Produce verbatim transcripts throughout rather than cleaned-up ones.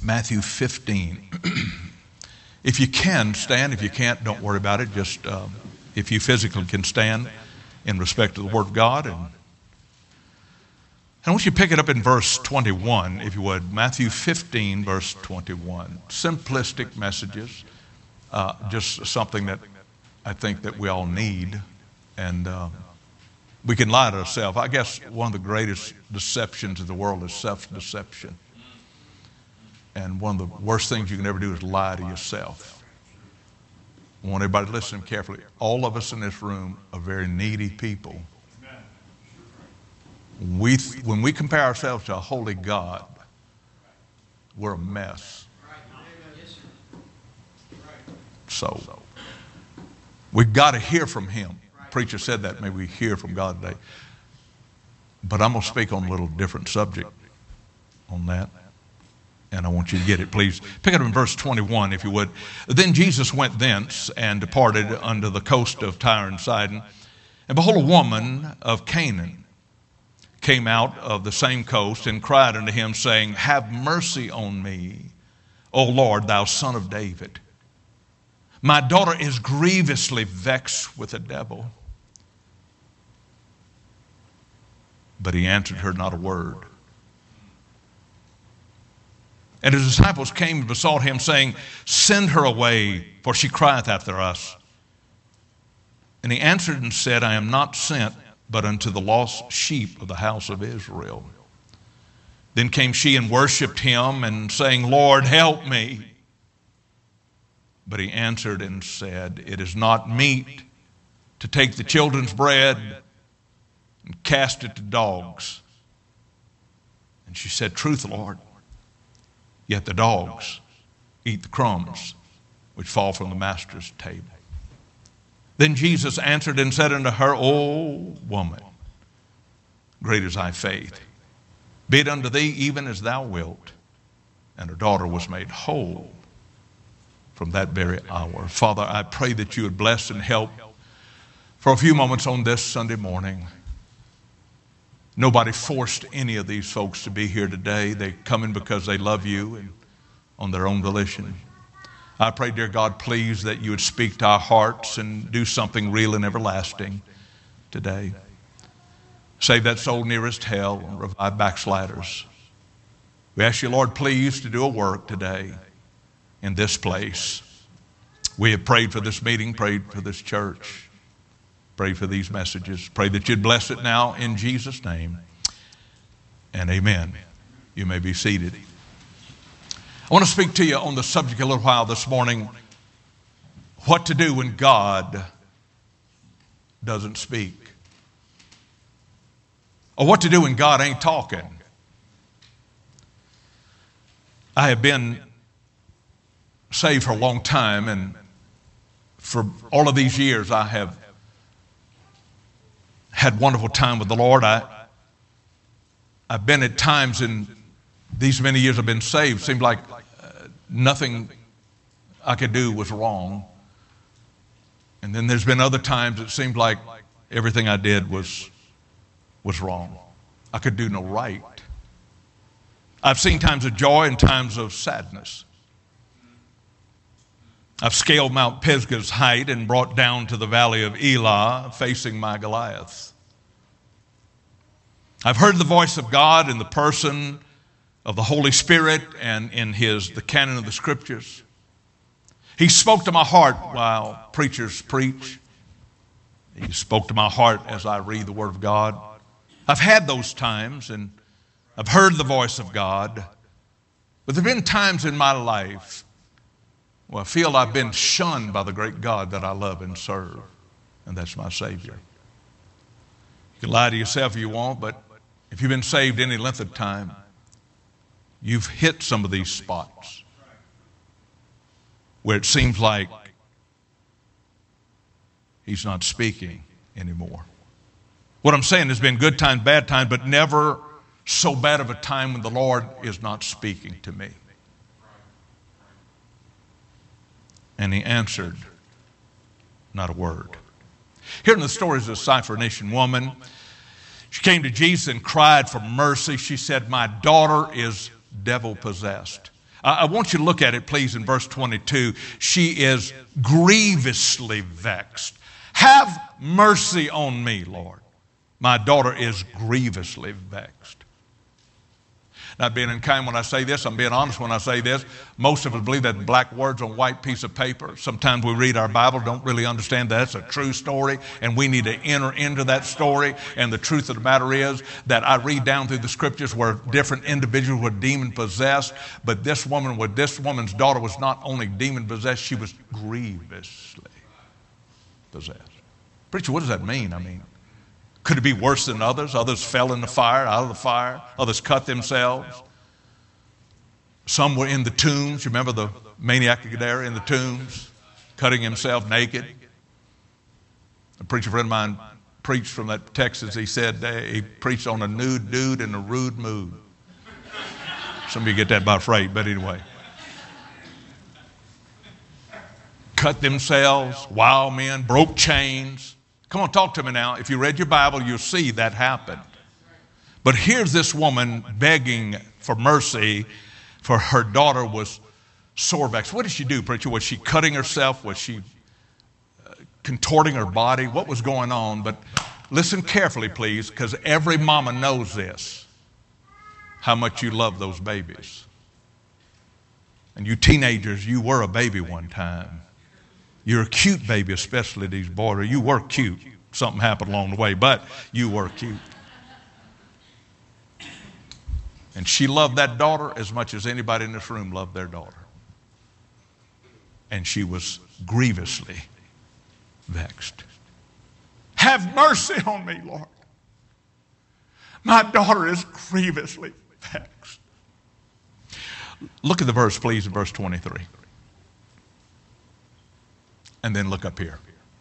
Matthew fifteen. If you can stand, if you can't, don't worry about it. Just uh, if you physically can stand in respect to the Word of God. And, and I want you to pick it up in verse twenty-one, if you would. Matthew fifteen, verse twenty-one. Simplistic messages, uh, just something that I think that we all need. And uh, we can lie to ourselves. I guess one of the greatest deceptions in the world is self-deception. And one of the worst things you can ever do is lie to yourself. I want everybody to listen carefully. All of us in this room are very needy people. We, when we compare ourselves to a holy God, we're a mess. So, we've got to hear from Him. The preacher said that. Maybe we hear from God today. But I'm going to speak on a little different subject on that. And I want you to get it, please. Pick it up in verse twenty-one, if you would. Then Jesus went thence and departed unto the coast of Tyre and Sidon. And behold, a woman of Canaan came out of the same coast and cried unto him, saying, Have mercy on me, O Lord, thou son of David. My daughter is grievously vexed with a devil. But he answered her not a word. And his disciples came and besought him, saying, Send her away, for she crieth after us. And he answered and said, I am not sent, but unto the lost sheep of the house of Israel. Then came she and worshipped him, and saying, Lord, help me. But he answered and said, It is not meet to take the children's bread and cast it to dogs. And she said, Truth, Lord. Yet the dogs eat the crumbs which fall from the master's table. Then Jesus answered and said unto her, O woman, great is thy faith. Be it unto thee even as thou wilt. And her daughter was made whole from that very hour. Father, I pray that you would bless and help for a few moments on this Sunday morning. Nobody forced any of these folks to be here today. They come in because they love you and on their own volition. I pray, dear God, please that you would speak to our hearts and do something real and everlasting today. Save that soul nearest hell and revive backsliders. We ask you, Lord, please to do a work today in this place. We have prayed for this meeting, prayed for this church. Pray for these messages. Pray that you'd bless it now in Jesus' name. And amen. You may be seated. I want to speak to you on the subject a little while this morning. What to do when God doesn't speak. Or what to do when God ain't talking. I have been saved for a long time, and for all of these years I have had wonderful time with the Lord. I, I've been at times in these many years I've been saved, seemed like uh, nothing I could do was wrong. And then there's been other times it seemed like everything I did was, was wrong. I could do no right. I've seen times of joy and times of sadness. I've scaled Mount Pisgah's height and brought down to the valley of Elah, facing my Goliath. I've heard the voice of God in the person of the Holy Spirit and in his the canon of the Scriptures. He spoke to my heart while preachers preach. He spoke to my heart as I read the Word of God. I've had those times, and I've heard the voice of God. But there have been times in my life well, I feel I've been shunned by the great God that I love and serve, and that's my Savior. You can lie to yourself if you want, but if you've been saved any length of time, you've hit some of these spots where it seems like He's not speaking anymore. What I'm saying, there's been good times, bad times, but never so bad of a time when the Lord is not speaking to me. And he answered not a word. Here in the stories of the Syrophoenician woman, she came to Jesus and cried for mercy. She said, my daughter is devil possessed. I want you to look at it, please, in verse twenty-two. She is grievously vexed. Have mercy on me, Lord. My daughter is grievously vexed. Not being unkind when I say this, I'm being honest when I say this. Most of us believe that black words on white piece of paper. Sometimes we read our Bible, don't really understand that it's a true story, and we need to enter into that story. And the truth of the matter is that I read down through the scriptures where different individuals were demon possessed, but this woman, with this woman's daughter, was not only demon possessed, she was grievously possessed. Preacher, what does that mean? I mean, could it be worse than others? Others fell in the fire, out of the fire. Others cut themselves. Some were in the tombs. You remember the maniac there in the tombs, cutting himself naked? A preacher friend of mine preached from that Texas. He said uh, he preached on a nude dude in a rude mood. Some of you get that by freight, but anyway. Cut themselves, wild men, broke chains. Come on, talk to me now. If you read your Bible, you'll see that happened. But here's this woman begging for mercy, for her daughter was sore vexed. What did she do, preacher? Was she cutting herself? Was she uh, contorting her body? What was going on? But listen carefully, please, because every mama knows this, how much you love those babies. And you teenagers, you were a baby one time. You're a cute baby, especially these boys. You were cute. Something happened along the way, but you were cute. And she loved that daughter as much as anybody in this room loved their daughter. And she was grievously vexed. Have mercy on me, Lord. My daughter is grievously vexed. Look at the verse, please, in verse twenty-three. And then look up here.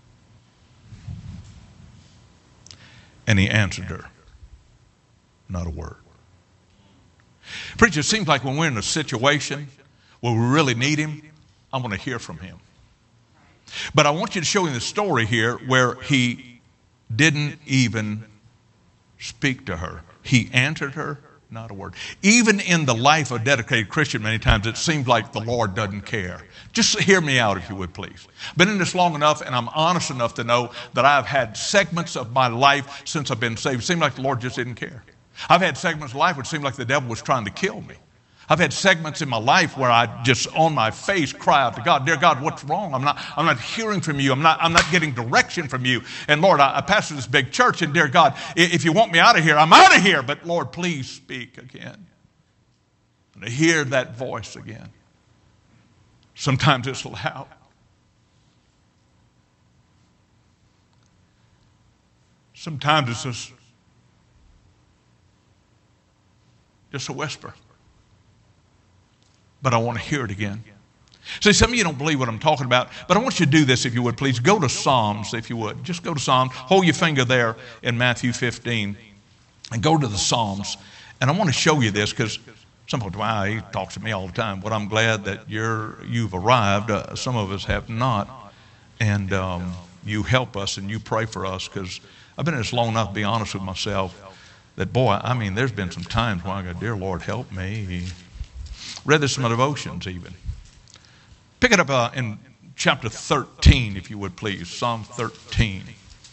And he answered her, not a word. Preacher, it seems like when we're in a situation where we really need him, I want to hear from him. But I want you to show him the story here where he didn't even speak to her. He answered her, not a word. Even in the life of a dedicated Christian, many times it seems like the Lord doesn't care. Just hear me out, if you would, please. Been in this long enough, and I'm honest enough to know that I've had segments of my life since I've been saved. It seemed like the Lord just didn't care. I've had segments of life where it seemed like the devil was trying to kill me. I've had segments in my life where I just on my face cry out to God, dear God, what's wrong? I'm not, I'm not hearing from you. I'm not, I'm not getting direction from you. And Lord, I, I pastor this big church, and dear God, if you want me out of here, I'm out of here. But Lord, please speak again. And to hear that voice again. Sometimes it's loud. Sometimes it's just, just a whisper. But I want to hear it again. See, some of you don't believe what I'm talking about, but I want you to do this, if you would, please. Go to Psalms, if you would. Just go to Psalms. Hold your finger there in Matthew fifteen and go to the Psalms. And I want to show you this because some people, wow, he talks to me all the time. But I'm glad that you're, you've arrived. Uh, some of us have not. And um, you help us and you pray for us, because I've been in this long enough to be honest with myself that, boy, I mean, there's been some times when I go, dear Lord, help me. Read this in my devotions even. Pick it up uh, in chapter thirteen, if you would, please. Psalm thirteen.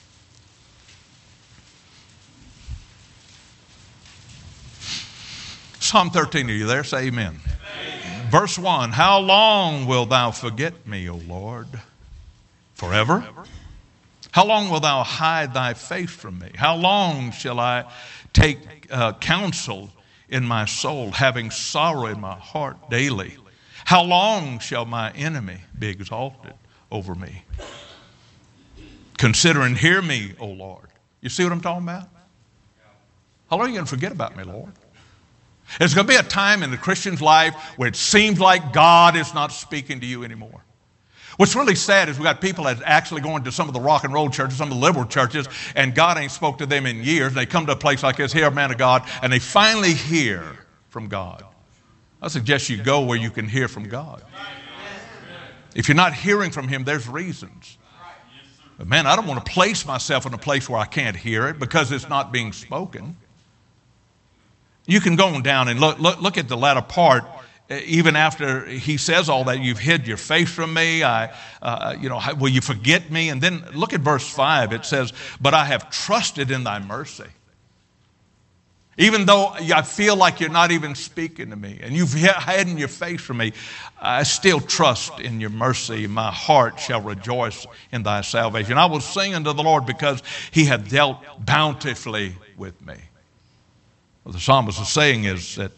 Psalm thirteen, are you there? Say amen. Amen. Verse one, how long wilt thou forget me, O Lord? Forever? How long wilt thou hide thy face from me? How long shall I take uh, counsel in my soul, having sorrow in my heart daily? How long shall my enemy be exalted over me? Consider and hear me, O Lord. You see what I'm talking about? How long are you going to forget about me, Lord? There's going to be a time in the Christian's life where it seems like God is not speaking to you anymore. What's really sad is we got people that actually going to some of the rock and roll churches, some of the liberal churches, and God ain't spoke to them in years. They come to a place like this, here, man of God, and they finally hear from God. I suggest you go where you can hear from God. If you're not hearing from him, there's reasons. But man, I don't want to place myself in a place where I can't hear it because it's not being spoken. You can go on down and look, look, look at the latter part even after he says all that, you've hid your face from me. I, uh, you know, will you forget me? And then look at verse five. It says, but I have trusted in thy mercy. Even though I feel like you're not even speaking to me and you've hidden your face from me, I still trust in your mercy. My heart shall rejoice in thy salvation. I will sing unto the Lord because he hath dealt bountifully with me. What the psalmist is saying is that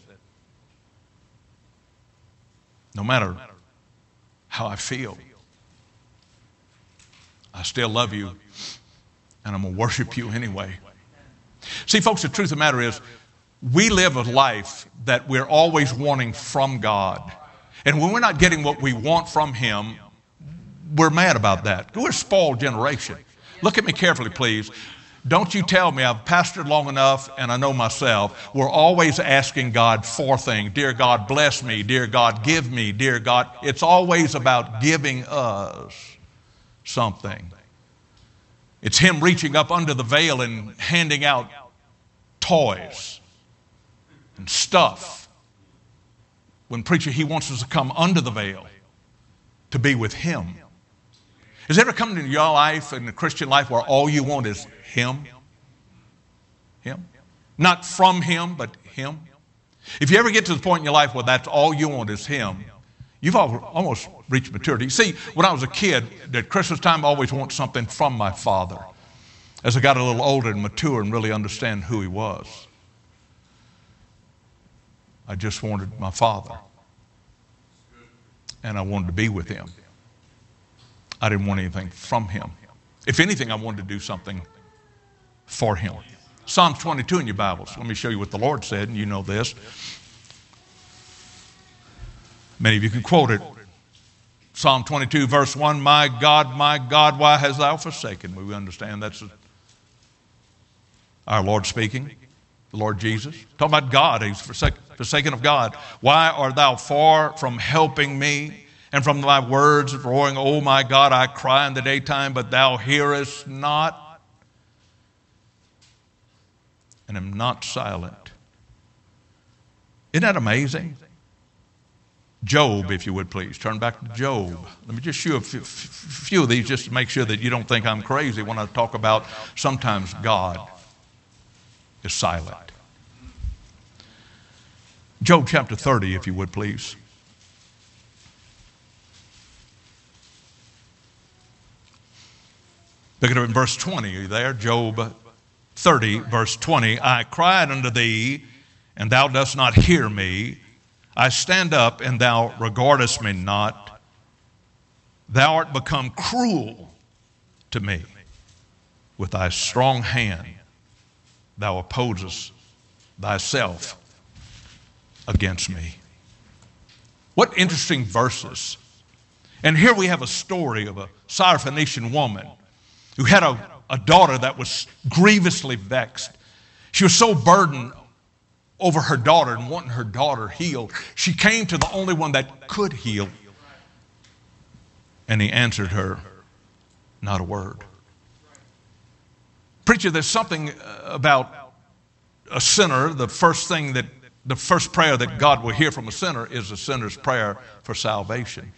no matter how I feel, I still love you, and I'm going to worship you anyway. See, folks, the truth of the matter is we live a life that we're always wanting from God. And when we're not getting what we want from him, we're mad about that. We're a spoiled generation. Look at me carefully, please. Don't you tell me, I've pastored long enough and I know myself, we're always asking God for things. Dear God, bless me. Dear God, give me. Dear God, it's always about giving us something. It's him reaching up under the veil and handing out toys and stuff. When preacher, he wants us to come under the veil to be with him. Has it ever come into your life, in the Christian life, where all you want is him? Him? Not from him, but him? If you ever get to the point in your life where that's all you want is him, you've almost reached maturity. See, when I was a kid, at Christmas time, I always wanted something from my father. As I got a little older and mature and really understand who he was, I just wanted my father. And I wanted to be with him. I didn't want anything from him. If anything, I wanted to do something for him. Psalm twenty-two in your Bibles. Let me show you what the Lord said, and you know this. Many of you can quote it. Psalm twenty-two, verse one, my God, my God, why hast thou forsaken me? We understand that's our Lord speaking, the Lord Jesus. Talking about God, he's forsaken of God. Why art thou far from helping me? And from thy words roaring, oh my God, I cry in the daytime, but thou hearest not, and am not silent. Isn't that amazing? Job, if you would please. Turn back to Job. Let me just show a few, few of these just to make sure that you don't think I'm crazy when I talk about sometimes God is silent. Job chapter thirty, if you would please. Look at it in verse twenty. Are you there? Job thirty, verse twenty. I cried unto thee, and thou dost not hear me. I stand up, and thou regardest me not. Thou art become cruel to me. With thy strong hand thou opposest thyself against me. What interesting verses. And here we have a story of a Syrophoenician woman who had a, a daughter that was grievously vexed. She was so burdened over her daughter and wanting her daughter healed. She came to the only one that could heal. And he answered her, not a word. Preacher, there's something about a sinner. The first thing that, the first prayer that God will hear from a sinner is a sinner's prayer for salvation.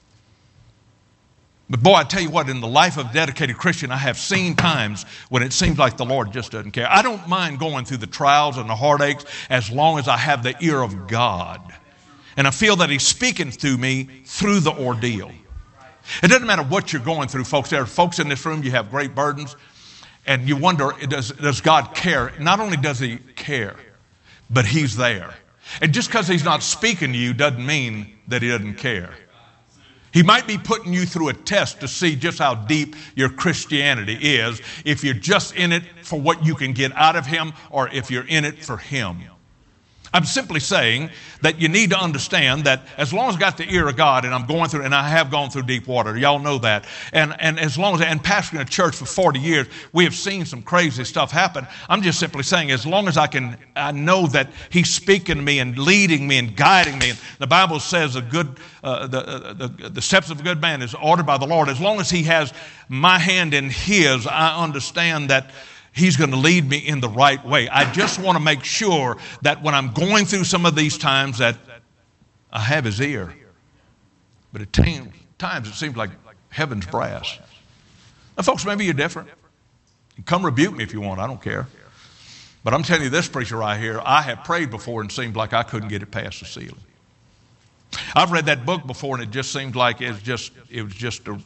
But boy, I tell you what, in the life of a dedicated Christian, I have seen times when it seems like the Lord just doesn't care. I don't mind going through the trials and the heartaches as long as I have the ear of God. And I feel that he's speaking to me through the ordeal. It doesn't matter what you're going through, folks. There are folks in this room, you have great burdens, and you wonder, does, does God care? Not only does he care, but he's there. And just because he's not speaking to you doesn't mean that he doesn't care. He might be putting you through a test to see just how deep your Christianity is, if you're just in it for what you can get out of him or if you're in it for him. I'm simply saying that you need to understand that as long as I got the ear of God and I'm going through, and I have gone through deep water, y'all know that, and, and as long as, and pastoring a church for forty years, we have seen some crazy stuff happen. I'm just simply saying as long as I can, I know that he's speaking to me and leading me and guiding me. The Bible says a good, uh, the, uh, the, the steps of a good man is ordered by the Lord. As long as he has my hand in his, I understand that he's going to lead me in the right way. I just want to make sure that when I'm going through some of these times that I have his ear. But at times it seems like heaven's brass. Now, folks, maybe you're different. You come rebuke me if you want. I don't care. But I'm telling you this, preacher, right here, I have prayed before and seemed like I couldn't get it past the ceiling. I've read that book before and it just seemed like it was just, it was just a...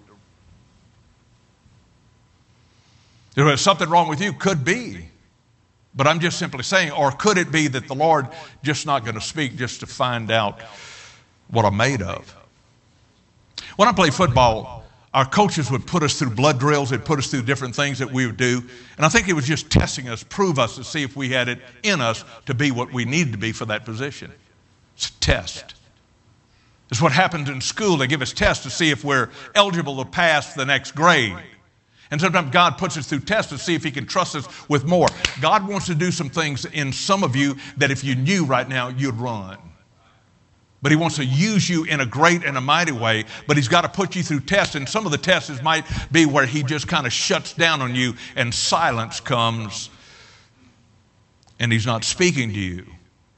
There was something wrong with you. Could be. But I'm just simply saying, or could it be that the Lord just not going to speak just to find out what I'm made of? When I played football, our coaches would put us through blood drills. They'd put us through different things that we would do. And I think it was just testing us, prove us to see if we had it in us to be what we needed to be for that position. It's a test. It's what happens in school. They give us tests to see if we're eligible to pass the next grade. And sometimes God puts us through tests to see if he can trust us with more. God wants to do some things in some of you that if you knew right now, you'd run. But he wants to use you in a great and a mighty way, but he's got to put you through tests. And some of the tests might be where he just kind of shuts down on you and silence comes and he's not speaking to you.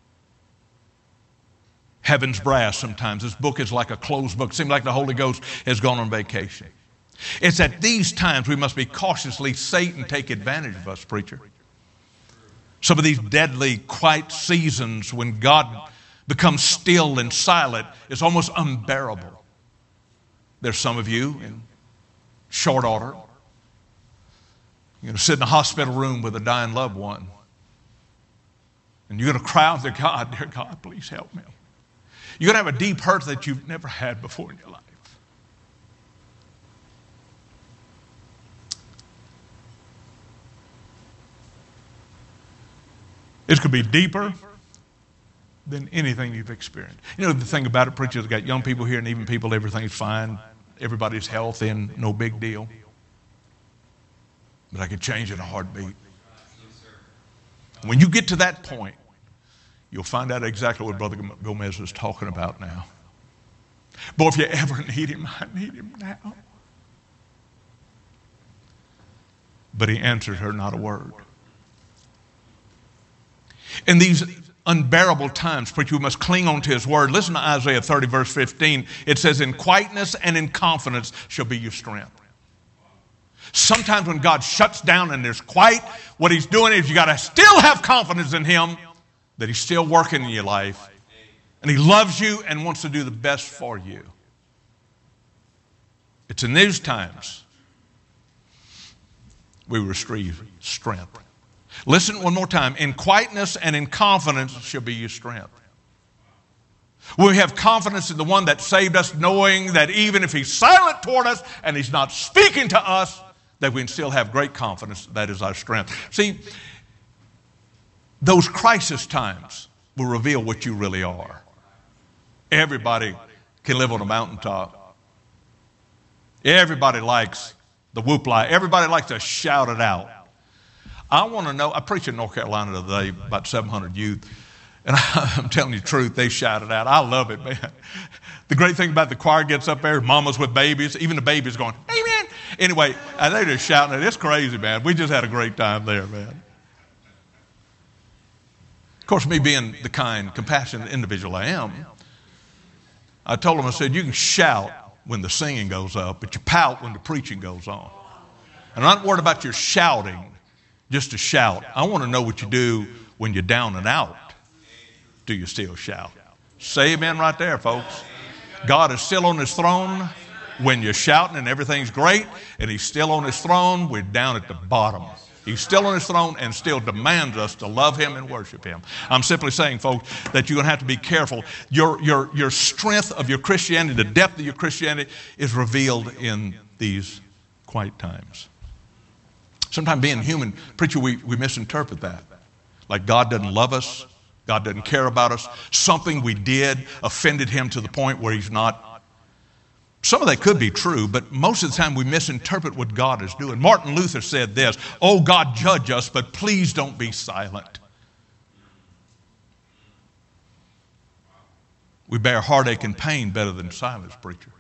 Heaven's brass sometimes. This book is like a closed book. It seems like the Holy Ghost has gone on vacation. It's at these times we must be cautious lest Satan take advantage of us, preacher. Some of these deadly, quiet seasons when God becomes still and silent is almost unbearable. There's some of you in short order. You're going to sit in a hospital room with a dying loved one. And you're going to cry out to God, dear God, please help me. You're going to have a deep hurt that you've never had before in your life. It could be deeper than anything you've experienced. You know, the thing about it, preachers, got young people here and even people, everything's fine. Everybody's healthy and no big deal. But I could change in a heartbeat. When you get to that point, you'll find out exactly what Brother Gomez is talking about now. Boy, if you ever need him, I need him now. But he answered her not a word. In these unbearable times, preacher, we must cling on to his word. Listen to Isaiah thirty, verse fifteen. It says, in quietness and in confidence shall be your strength. Sometimes when God shuts down and there's quiet, what he's doing is you got to still have confidence in him that he's still working in your life. And he loves you and wants to do the best for you. It's in these times we receive strength. Listen one more time. In quietness and in confidence shall be your strength. We have confidence in the one that saved us, knowing that even if he's silent toward us and he's not speaking to us, that we can still have great confidence. That is our strength. See, those crisis times will reveal what you really are. Everybody can live on a mountaintop. Everybody likes the whoop-lie. Everybody likes to shout it out. I want to know, I preached in North Carolina today, about seven hundred youth, and I'm telling you the truth, they shouted out. I love it, man. The great thing about the choir gets up there, mamas with babies, even the babies going, amen. Anyway, they're just shouting it. It's crazy, man. We just had a great time there, man. Of course, me being the kind, compassionate individual I am, I told them, I said, you can shout when the singing goes up, but you pout when the preaching goes on. And I'm not worried about your shouting. Just to shout. I want to know what you do when you're down and out. Do you still shout? Say amen right there, folks. God is still on his throne when you're shouting and everything's great, and he's still on his throne. We're down at the bottom. He's still on his throne and still demands us to love him and worship him. I'm simply saying, folks, that you're going to have to be careful. Your, your, your strength of your Christianity, the depth of your Christianity is revealed in these quiet times. Sometimes being human, preacher, we, we misinterpret that. Like God doesn't love us. God doesn't care about us. Something we did offended him to the point where he's not. Some of that could be true, but most of the time we misinterpret what God is doing. Martin Luther said this, oh God, judge us, but please don't be silent. We bear heartache and pain better than silence, preacher.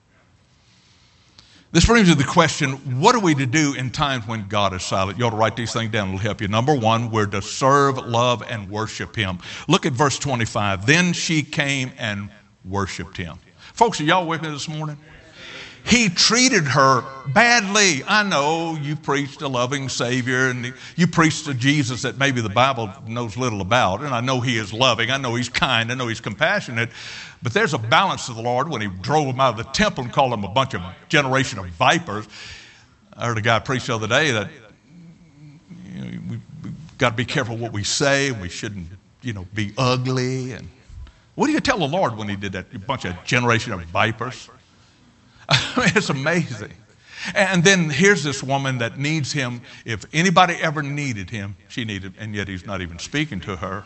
This brings me to the question, what are we to do in times when God is silent? You ought to write these things down. It'll help you. Number one, we're to serve, love, and worship him. Look at verse twenty-five. Then she came and worshiped him. Folks, are y'all with me this morning? He treated her badly. I know you preached a loving Savior and you preached a Jesus that maybe the Bible knows little about. And I know he is loving. I know he's kind. I know he's compassionate. But there's a balance to the Lord when he drove them out of the temple and called them a bunch of generation of vipers. I heard a guy preach the other day that you know, we, we've got to be careful what we say. We shouldn't, you know, be ugly. And what do you tell the Lord when he did that? A bunch of generation of vipers. I mean, it's amazing. And then here's this woman that needs him. If anybody ever needed him, she needed him, and yet he's not even speaking to her.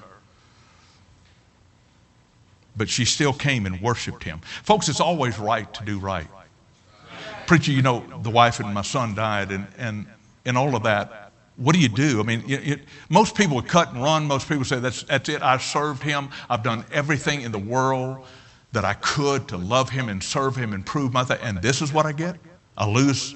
But she still came and worshiped him. Folks, it's always right to do right. Preacher, you know, the wife and my son died, and, and, and all of that. What do you do? I mean, it, it, most people would cut and run. Most people say, that's, that's it. I served him. I've done everything in the world that I could to love him and serve him and prove my thing. And this is what I get? I lose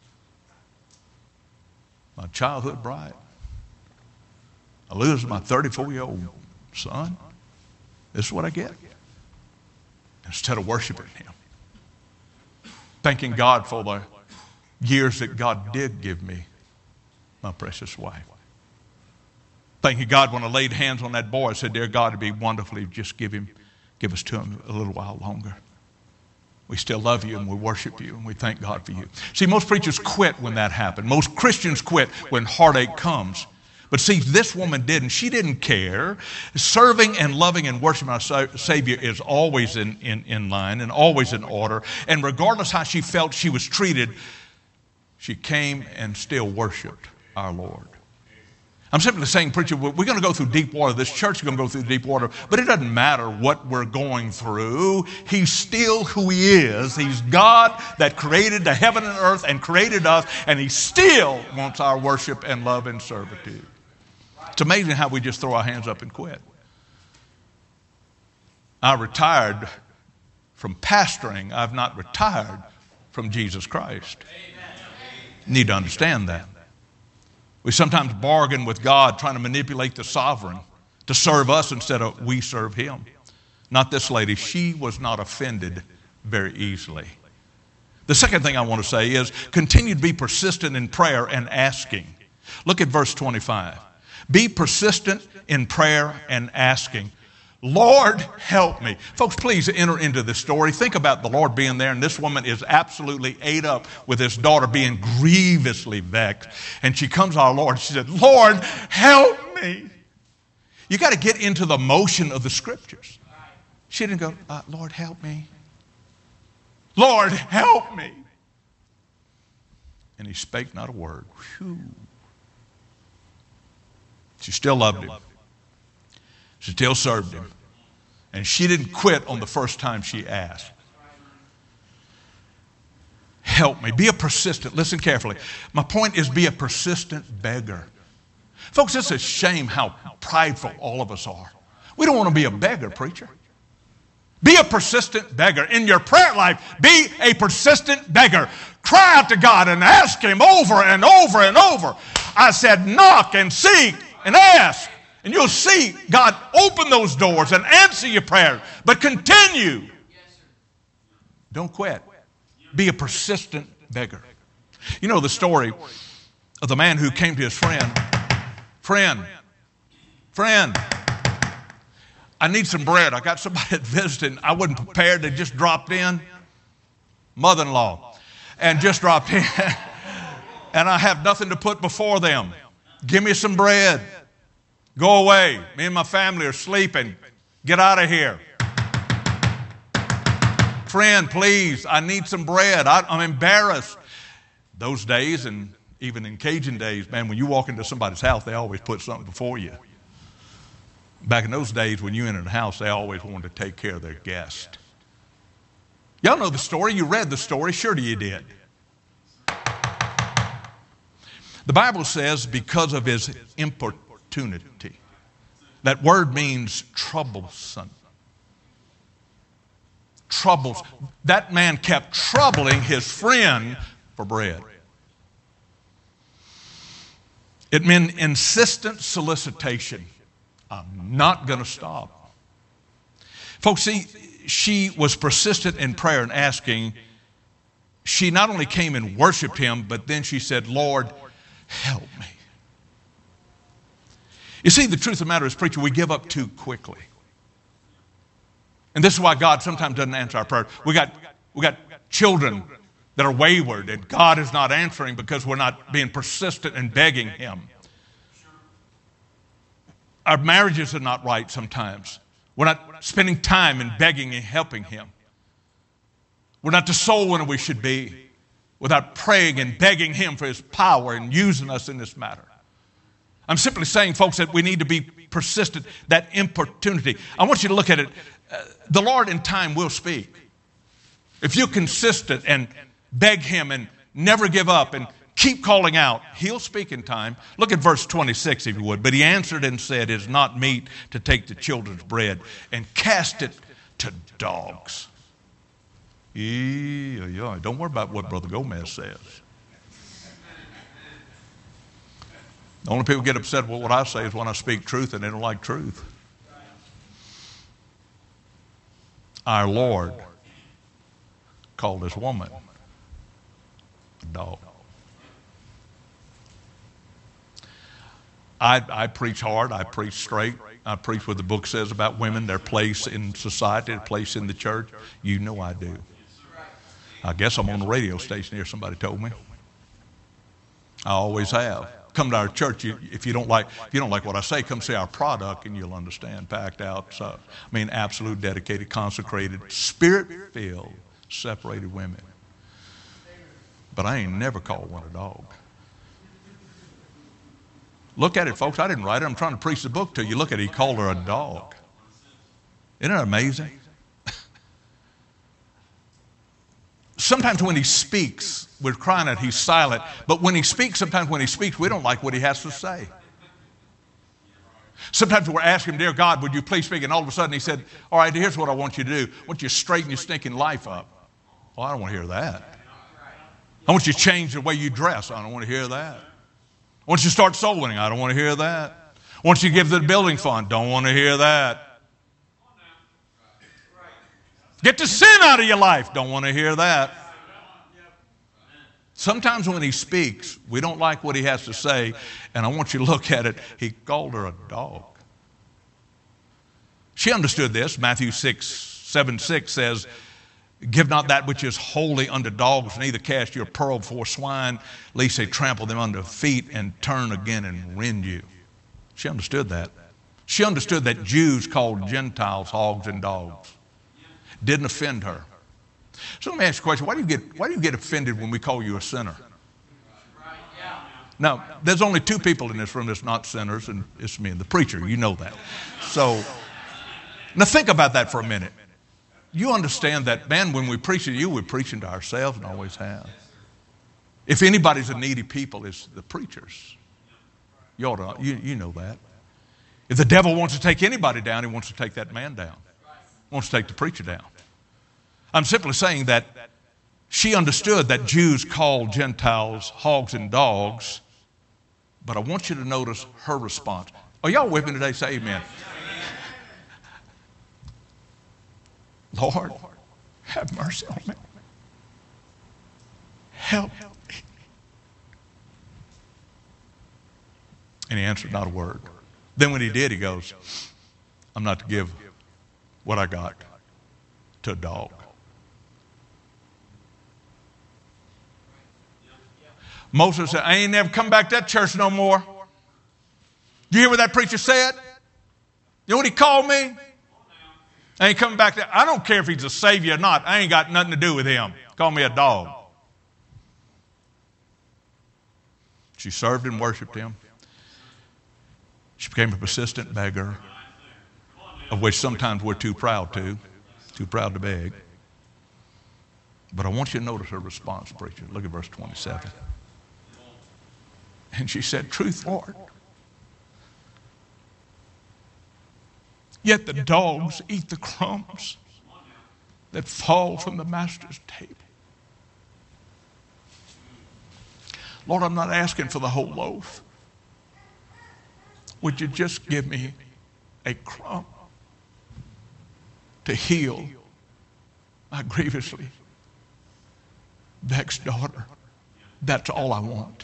my childhood bride. I lose my thirty-four-year-old son. This is what I get. Instead of worshiping him. Thanking God for the years that God did give me my precious wife. Thanking God when I laid hands on that boy, I said, dear God, it'd be wonderful if you just give him Give us to him a little while longer. We still love you and we worship you and we thank God for you. See, most preachers quit when that happened. Most Christians quit when heartache comes. But see, this woman didn't. She didn't care. Serving and loving and worshiping our Savior is always in, in, in line and always in order. And regardless how she felt she was treated, she came and still worshiped our Lord. I'm simply saying, preacher, we're going to go through deep water. This church is going to go through deep water. But it doesn't matter what we're going through. He's still who he is. He's God that created the heaven and earth and created us. And he still wants our worship and love and servitude. It's amazing how we just throw our hands up and quit. I retired from pastoring. I've not retired from Jesus Christ. You need to understand that. We sometimes bargain with God, trying to manipulate the sovereign to serve us instead of we serve him. Not this lady. She was not offended very easily. The second thing I want to say is continue to be persistent in prayer and asking. Look at verse twenty-five. Be persistent in prayer and asking. Lord, help me. Folks, please enter into this story. Think about the Lord being there, and this woman is absolutely ate up with this daughter being grievously vexed. And she comes to our Lord. She said, Lord, help me. You got to get into the motion of the scriptures. She didn't go, uh, Lord, help me. Lord, help me. And he spake not a word. Whew. She still loved him. She still served him. And she didn't quit on the first time she asked. Help me. Be a persistent. Listen carefully. My point is be a persistent beggar. Folks, it's a shame how prideful all of us are. We don't want to be a beggar, preacher. Be a persistent beggar. In your prayer life, be a persistent beggar. Cry out to God and ask him over and over and over. I said, knock and seek and ask. And you'll see God open those doors and answer your prayer. But continue. Don't quit. Be a persistent beggar. You know the story of the man who came to his friend. Friend, friend, I need some bread. I got somebody that visited. I wasn't prepared. They just dropped in. Mother-in-law. And just dropped in. And I have nothing to put before them. Give me some bread. Go away. Me and my family are sleeping. Get out of here. Friend, please, I need some bread. I, I'm embarrassed. Those days, and even in Cajun days, man, when you walk into somebody's house, they always put something before you. Back in those days, when you entered the house, they always wanted to take care of their guest. Y'all know the story. You read the story. Surely you did. The Bible says because of his importunity. That word means troublesome. Troubles. That man kept troubling his friend for bread. It meant insistent solicitation. I'm not going to stop. Folks, see, she was persistent in prayer and asking. She not only came and worshiped him, but then she said, Lord, help me. You see, the truth of the matter is, preacher, we give up too quickly. And this is why God sometimes doesn't answer our prayer. We got, we got children that are wayward, and God is not answering because we're not being persistent in begging him. Our marriages are not right sometimes. We're not spending time in begging and helping him. We're not the soul winner we should be without praying and begging him for his power and using us in this matter. I'm simply saying, folks, that we need to be persistent, that importunity. I want you to look at it. Uh, the Lord in time will speak. If you're consistent and beg him and never give up and keep calling out, he'll speak in time. Look at verse twenty-six, if you would. But he answered and said, it is not meet to take the children's bread and cast it to dogs. Yeah, yeah. Don't worry about what Brother Gomez says. The only people get upset with what I say is when I speak truth and they don't like truth. Our Lord called this woman a dog. I, I preach hard. I preach straight. I preach what the book says about women, their place in society, their place in the church. You know I do. I guess I'm on the radio station here, somebody told me. I always have. Come to our church. You, if you don't like, if you don't like what I say, come see our product and you'll understand. Packed out. So, I mean, absolute, dedicated, consecrated, spirit-filled, separated women. But I ain't never called one a dog. Look at it, folks. I didn't write it. I'm trying to preach the book to you. Look at it. He called her a dog. Isn't that amazing? Sometimes when he speaks, we're crying out he's silent. But when he speaks, sometimes when he speaks, we don't like what he has to say. Sometimes we're asking, dear God, would you please speak? And all of a sudden he said, all right, here's what I want you to do. I want you to straighten your stinking life up. Well, I don't want to hear that. I want you to change the way you dress. I don't want to hear that. I want you to start soul winning. I don't want to hear that. I want you to give to the building fund. Don't want to hear that. Get the sin out of your life. Don't want to hear that. Sometimes when he speaks, we don't like what he has to say, and I want you to look at it. He called her a dog. She understood this. Matthew six, seven, six says, give not that which is holy unto dogs, neither cast your pearl before swine, lest they trample them under feet and turn again and rend you. She understood that. She understood that Jews called Gentiles hogs and dogs. Didn't offend her. So let me ask you a question. Why do you get, why do you get offended when we call you a sinner? Now, there's only two people in this room that's not sinners, and it's me and the preacher. You know that. So, now think about that for a minute. You understand that, man, when we preach to you, we're preaching to ourselves and always have. If anybody's a needy people, it's the preachers. You, ought to, you, you know that. If the devil wants to take anybody down, he wants to take that man down. He wants to take the preacher down. I'm simply saying that she understood that Jews called Gentiles hogs and dogs, but I want you to notice her response. Are y'all with me today? Say amen. Lord, have mercy on me. Help me. And he answered not a word. Then when he did, he goes, I'm not to give what I got to a dog. Moses said, I ain't never come back to that church no more. You hear what that preacher said? You know what he called me? I ain't coming back there. I don't care if he's a savior or not. I ain't got nothing to do with him. Call me a dog. She served and worshiped him. She became a persistent beggar, of which sometimes we're too proud to, too proud to beg. But I want you to notice her response, preacher. Look at verse twenty-seven. And she said, truth, Lord. Yet the dogs eat the crumbs that fall from the master's table. Lord, I'm not asking for the whole loaf. Would you just give me a crumb to heal my grievously vexed daughter. That's all I want.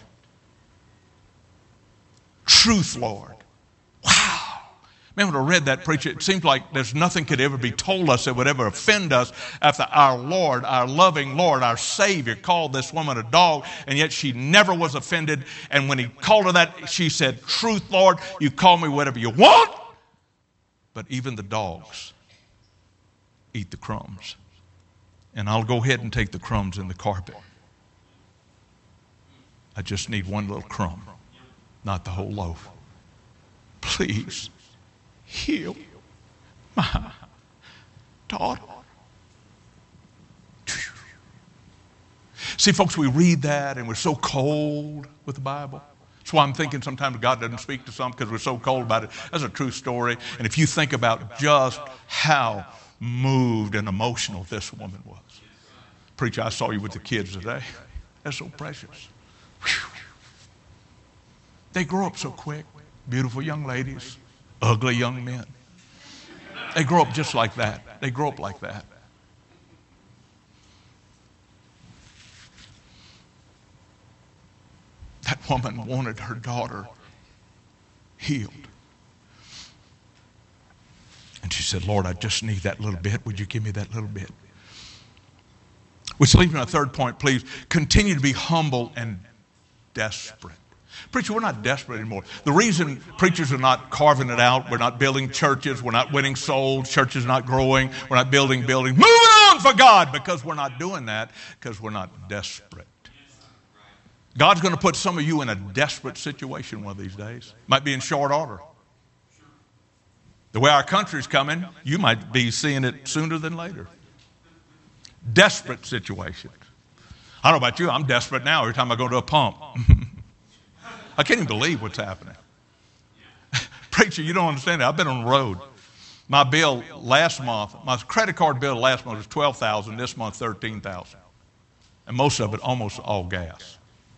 Truth, Lord. Wow. Man, when I read that, preacher, it seems like there's nothing could ever be told us that would ever offend us after our Lord, our loving Lord, our Savior called this woman a dog, and yet she never was offended. And when he called her that, she said, truth, Lord, you call me whatever you want. But even the dogs eat the crumbs. And I'll go ahead and take the crumbs in the carpet. I just need one little crumb, not the whole loaf. Please heal my daughter. See, folks, we read that and we're so cold with the Bible. That's why I'm thinking sometimes God doesn't speak to some because we're so cold about it. That's a true story. And if you think about just how moved and emotional this woman was. Preacher, I saw you with the kids today. That's so precious. Whew. They grow up so quick. Beautiful young ladies, ugly young men. They grow up just like that. They grow up like that. That woman wanted her daughter healed. And she said, Lord, I just need that little bit. Would you give me that little bit? Which leads me to my third point, please. Continue to be humble and desperate. Preacher, we're not desperate anymore. The reason preachers are not carving it out, we're not building churches, we're not winning souls, churches are not growing, we're not building buildings, moving on for God, because we're not doing that, because we're not desperate. God's going to put some of you in a desperate situation one of these days. Might be in short order. The way our country's coming, you might be seeing it sooner than later. Desperate situations. I don't know about you, I'm desperate now every time I go to a pump. I can't even believe what's happening. Preacher, you don't understand it. I've been on the road. My bill last month, my credit card bill last month was twelve thousand dollars, this month thirteen thousand dollars. And most of it almost all gas.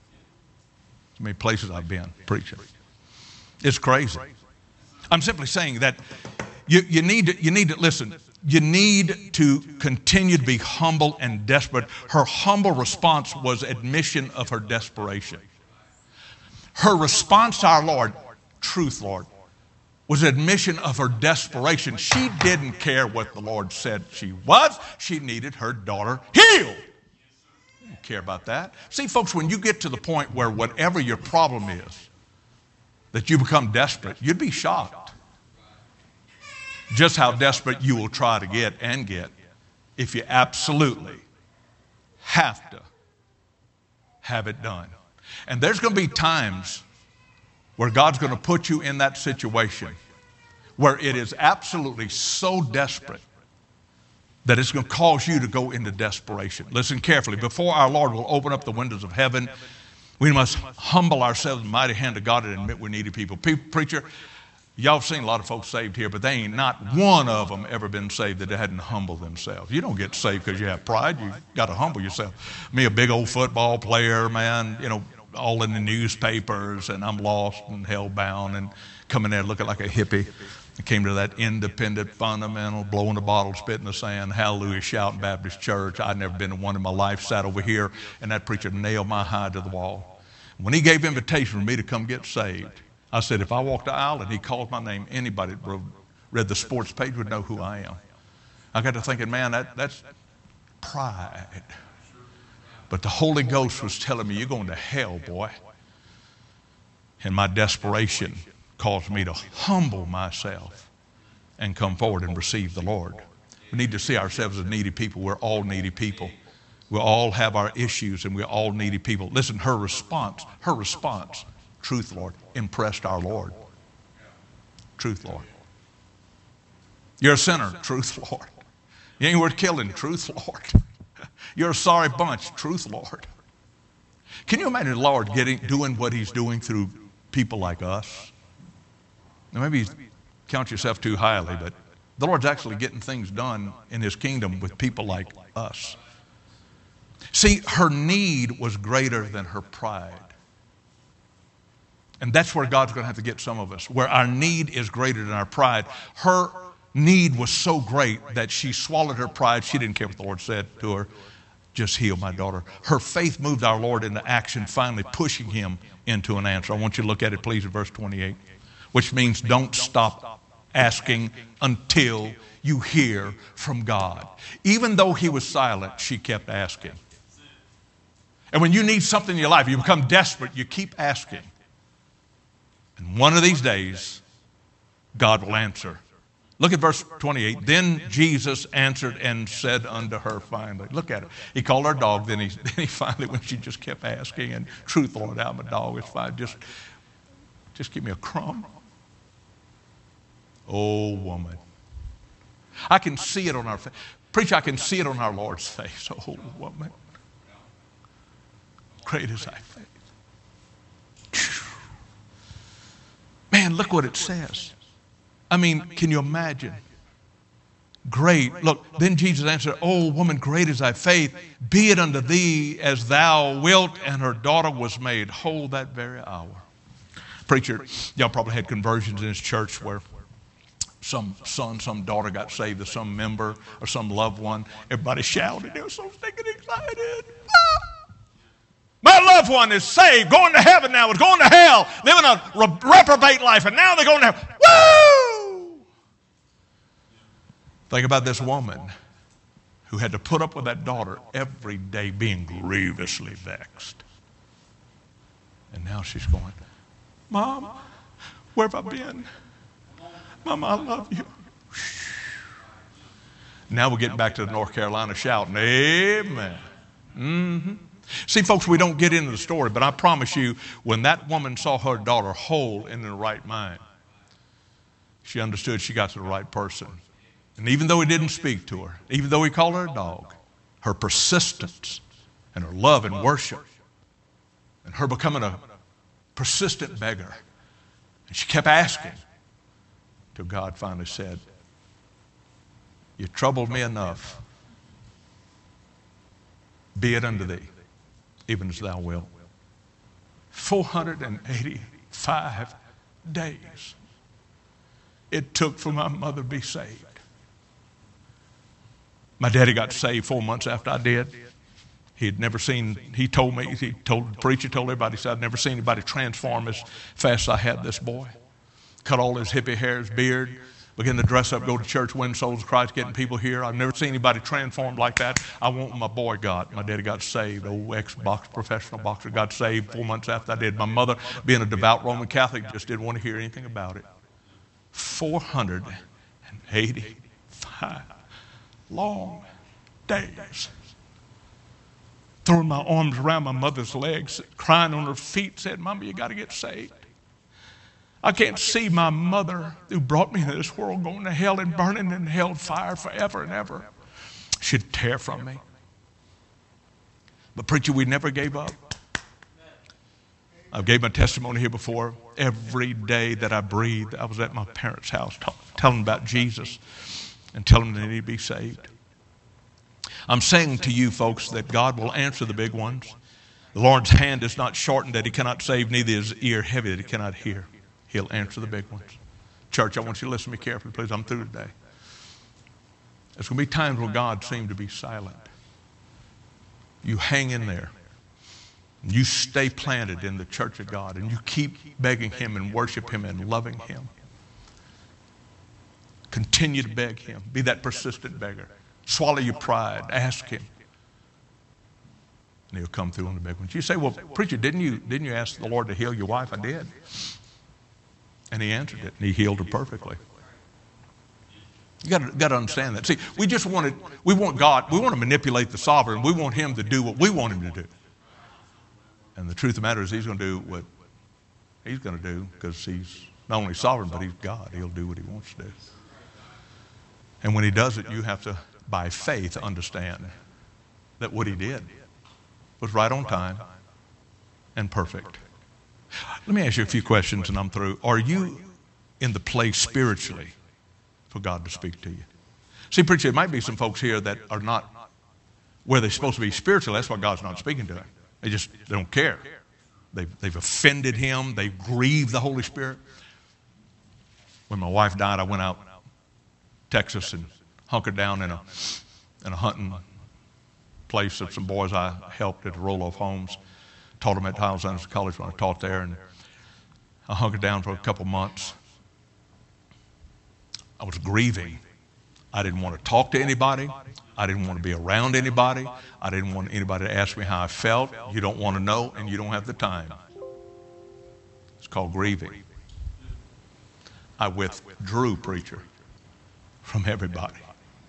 How many places I've been preaching. It's crazy. I'm simply saying that you, you need to, you need to, listen, you need to continue to be humble and desperate. Her humble response was admission of her desperation. Her response to our Lord, truth, Lord, was admission of her desperation. She didn't care what the Lord said she was. She needed her daughter healed. You don't care about that. See, folks, when you get to the point where whatever your problem is, that you become desperate, you'd be shocked just how desperate you will try to get and get if you absolutely have to have it done. And there's going to be times where God's going to put you in that situation where it is absolutely so desperate that it's going to cause you to go into desperation. Listen carefully. Before our Lord will open up the windows of heaven, we must humble ourselves in the mighty hand of God and admit we needed people. Pe- preacher, y'all have seen a lot of folks saved here, but they ain't not one of them ever been saved that hadn't humbled themselves. You don't get saved because you have pride. You got to humble yourself. Me, a big old football player, man, you know, all in the newspapers, and I'm lost and hell-bound and coming there looking like a hippie. I came to that independent, fundamental, blowing the bottle, spitting the sand, hallelujah, shouting Baptist church. I'd never been to one in my life, sat over here, and that preacher nailed my hide to the wall. When he gave invitation for me to come get saved, I said, if I walked the aisle and he called my name, anybody that read the sports page would know who I am. I got to thinking, man, that, that's pride. But the Holy Ghost was telling me, you're going to hell, boy. And my desperation caused me to humble myself and come forward and receive the Lord. We need to see ourselves as needy people. We're all needy people. We all have our issues, and we're all needy people. Listen, her response, her response, truth, Lord, impressed our Lord. Truth, Lord. You're a sinner, truth, Lord. You ain't worth killing, truth, Lord. You're a sorry bunch, truth, Lord. Can you imagine the Lord getting, doing what he's doing through people like us? Now, maybe you count yourself too highly, but the Lord's actually getting things done in his kingdom with people like us. See, her need was greater than her pride. And that's where God's going to have to get some of us, where our need is greater than our pride. Her need was so great that she swallowed her pride. She didn't care what the Lord said to her. Just heal my daughter. Her faith moved our Lord into action, finally pushing him into an answer. I want you to look at it, please, in verse twenty-eight, which means don't stop asking until you hear from God. Even though he was silent, she kept asking. And when you need something in your life, you become desperate, you keep asking. And one of these days, God will answer. Look at verse twenty-eight. Then Jesus answered and said unto her finally. Look at it. He called her dog. Then he, then he finally, when she just kept asking, and truth, Lord, I'm a dog. It's fine. Just, just give me a crumb. Oh, woman. I can see it on our face. Preacher, I can see it on our Lord's face. Oh, woman. Great is thy faith. Man, look what it says. I mean, can you imagine? Great. Look, then Jesus answered, oh, woman, great is thy faith. Be it unto thee as thou wilt. And her daughter was made whole that very hour. Preacher, y'all probably had conversions in this church where some son, some daughter got saved, or some member or some loved one. Everybody shouted. They were so stinking excited. Ah! My loved one is saved, going to heaven now, is going to hell, living a re- reprobate life, and now they're going to heaven. Woo! Think about this woman who had to put up with that daughter every day being grievously vexed. And now she's going, Mom, where have I been? Mama, I love you. Now we're getting back to the North Carolina shouting, amen. Mm-hmm. See, folks, we don't get into the story, but I promise you, when that woman saw her daughter whole and in the right mind, she understood she got to the right person. And even though he didn't speak to her, even though he called her a dog, her persistence and her love and worship and her becoming a persistent beggar, and she kept asking till God finally said, you troubled me enough. Be it unto thee, even as thou wilt. four hundred eighty-five days it took for my mother to be saved. My daddy got saved four months after I did. He had never seen, he told me, he told the preacher, told everybody, he said, I'd never seen anybody transform as fast as I had this boy. Cut all his hippie hair, his beard, begin to dress up, go to church, win souls of Christ, getting people here. I've never seen anybody transformed like that. I want what my boy got. My daddy got saved, old ex-boxer, professional boxer, got saved four months after I did. My mother, being a devout Roman Catholic, just didn't want to hear anything about it. four hundred eighty-five long days. Throwing my arms around my mother's legs, crying on her feet, said, Mama, you got to get saved. I can't see my mother who brought me into this world going to hell and burning in hell fire forever and ever. She'd tear from me. But preacher, we never gave up. I gave my testimony here before. Every day that I breathed, I was at my parents' house t- telling them about Jesus and telling them they need to be saved. I'm saying to you folks that God will answer the big ones. The Lord's hand is not shortened that he cannot save, neither is his ear heavy that he cannot hear. He'll answer the big ones. Church, I want you to listen to me carefully, please. I'm through today. There's going to be times when God seemed to be silent. You hang in there. You stay planted in the church of God, and you keep begging him and worship him and loving him. Continue to beg him. Be that persistent beggar. Swallow your pride. Ask him. And he'll come through on the big ones. You say, well, preacher, didn't you, didn't you ask the Lord to heal your wife? I did. And he answered it, and he healed her perfectly. You got got to understand that. See, we just want to, we want God, we want to manipulate the sovereign. We want him to do what we want him to do. And the truth of the matter is he's going to do what he's going to do because he's not only sovereign, but he's God. He'll do what he wants to do. And when he does it, you have to, by faith, understand that what he did was right on time and perfect. Let me ask you a few questions and I'm through. Are you in the place spiritually for God to speak to you? See, preacher, there might be some folks here that are not where they're supposed to be spiritually. That's why God's not speaking to them. They just they don't care. They've, they've offended him. They've grieved the Holy Spirit. When my wife died, I went out Texas and hunkered down in a in a hunting place that some boys I helped at the Roloff Homes. Taught them at Hiles Anderson College when I taught there, and I hunkered down for a couple months. I was grieving. I didn't want to talk to anybody. I didn't want to be around anybody. I didn't want anybody to ask me how I felt. You don't want to know, and you don't have the time. It's called grieving. I withdrew, preacher, from everybody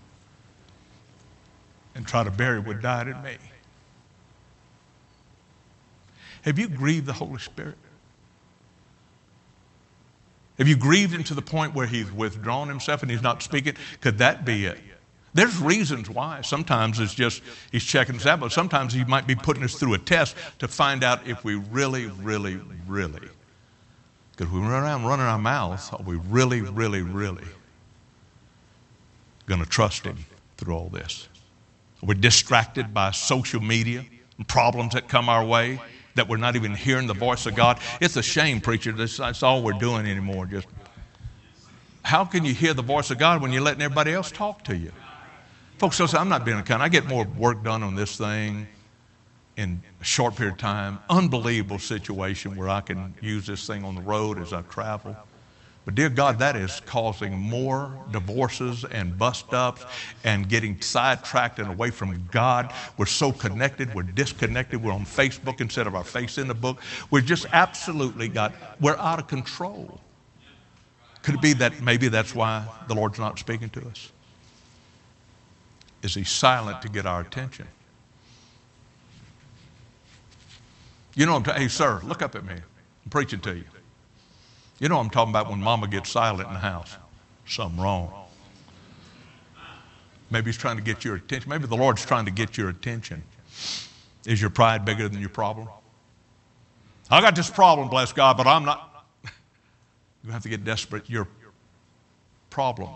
and tried to bury what died in me. Have you grieved the Holy Spirit? Have you grieved him to the point where he's withdrawn himself and he's not speaking? Could that be it? There's reasons why. Sometimes it's just he's checking us out, but sometimes he might be putting us through a test to find out if we really, really, really, because we run around running our mouth, are we really, really, really going to trust him through all this? Are we distracted by social media and problems that come our way, that we're not even hearing the voice of God? It's a shame, preacher. That's, that's all we're doing anymore. Just how can you hear the voice of God when you're letting everybody else talk to you? Folks, listen, I'm not being a kind. I get more work done on this thing in a short period of time. Unbelievable situation where I can use this thing on the road as I travel. But dear God, that is causing more divorces and bust-ups and getting sidetracked and away from God. We're so connected. We're disconnected. We're on Facebook instead of our face in the book. We're just absolutely got, we're out of control. Could it be that maybe that's why the Lord's not speaking to us? Is he silent to get our attention? You know, I'm t- hey, sir, look up at me. I'm preaching to you. You know I'm talking about when mama gets silent in the house. Something wrong. Maybe he's trying to get your attention. Maybe the Lord's trying to get your attention. Is your pride bigger than your problem? I got this problem, bless God, but I'm not. You have to get desperate. Your problem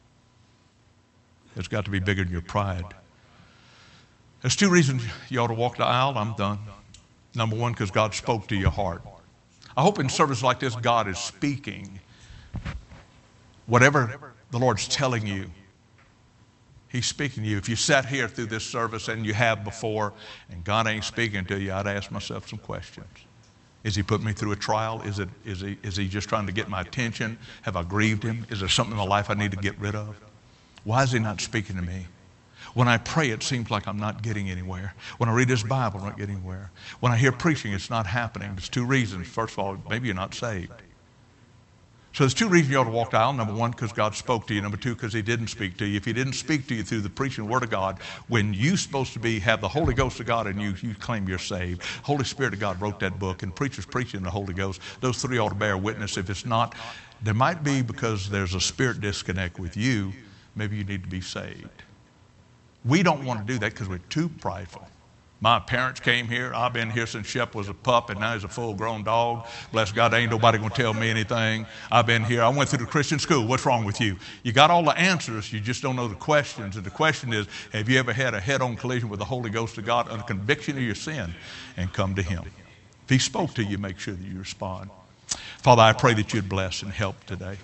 has got to be bigger than your pride. There's two reasons you ought to walk the aisle. I'm done. Number one, because God spoke to your heart. I hope in service like this, God is speaking. Whatever the Lord's telling you, he's speaking to you. If you sat here through this service and you have before, and God ain't speaking to you, I'd ask myself some questions. Is he putting me through a trial? Is it, is he, is he just trying to get my attention? Have I grieved him? Is there something in my life I need to get rid of? Why is he not speaking to me? When I pray, it seems like I'm not getting anywhere. When I read this Bible, I'm not getting anywhere. When I hear preaching, it's not happening. There's two reasons. First of all, maybe you're not saved. So there's two reasons you ought to walk the aisle. Number one, because God spoke to you. Number two, because he didn't speak to you. If he didn't speak to you through the preaching word of God, when you're supposed to be, have the Holy Ghost of God in you, you claim you're saved. Holy Spirit of God wrote that book, and preachers preaching the Holy Ghost. Those three ought to bear witness. If it's not, there might be because there's a spirit disconnect with you. Maybe you need to be saved. We don't want to do that because we're too prideful. My parents came here. I've been here since Shep was a pup, and now he's a full-grown dog. Bless God, ain't nobody going to tell me anything. I've been here. I went through the Christian school. What's wrong with you? You got all the answers. You just don't know the questions. And the question is, have you ever had a head-on collision with the Holy Ghost of God under conviction of your sin and come to him? If he spoke to you, make sure that you respond. Father, I pray that you'd bless and help today.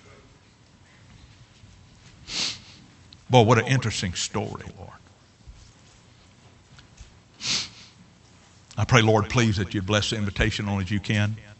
Boy, what an interesting story, Lord. I pray, Lord, please, that you'd bless the invitation on as you can.